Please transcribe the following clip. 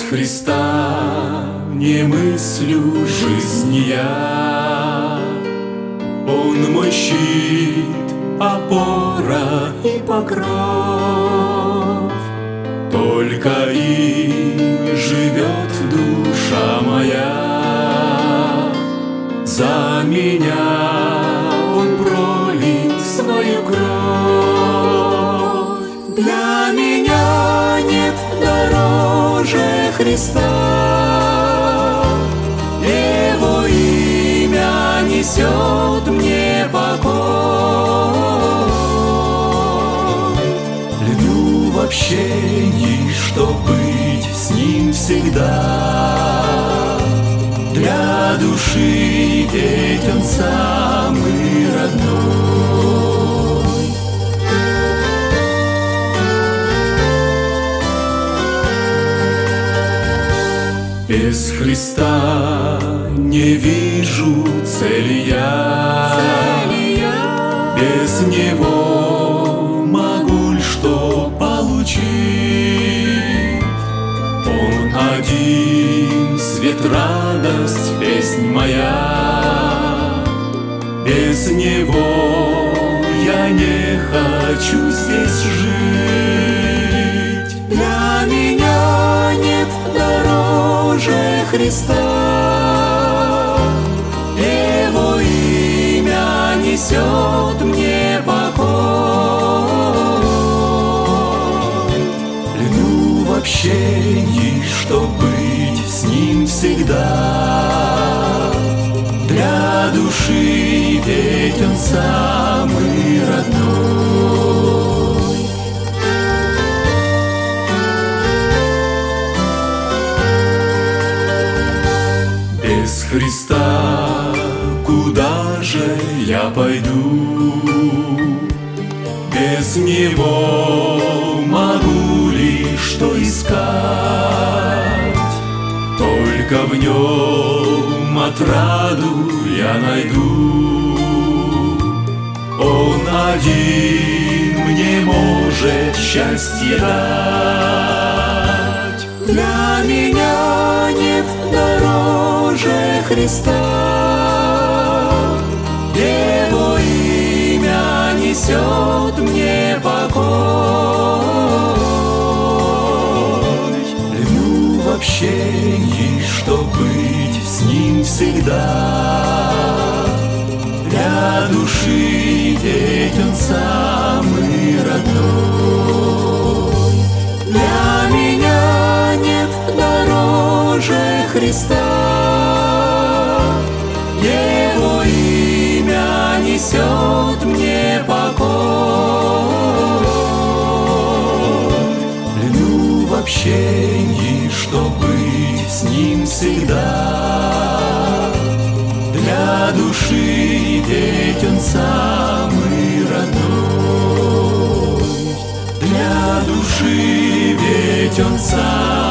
Христа не мыслю жизни я. Он мой щит, опора и покров. Только им живет душа моя. За меня Он пролит свою кровь. Для меня нет дороже Христа. Его имя несет мне покой. Льну в общении, чтоб быть с Ним всегда. Для души ведь Он самый родной. Без Христа не вижу цели я. Без Него могу ль что получить? Он один, свет, радость, песнь моя. Без Него я не хочу здесь жить. Для меня нет дороже Христа. Его имя несет мне покой. Льну в общении, чтоб быть с Ним всегда. Для души ведь Он самый родной. Без Христа куда же я пойду? Без Него могу ли что искать? Только в Нем отраду я найду. Он один мне может счастье дать. Для меня нет дороже Христа. Его имя несет мне покой. Льну в общении, чтоб быть с Ним всегда. Для души ведь Он самый родной. Для меня нет дороже Христа. Его имя несет мне покой. Льну в общении, чтоб быть с Ним всегда. Для души ведь Он самый родной. Для души ведь Он самый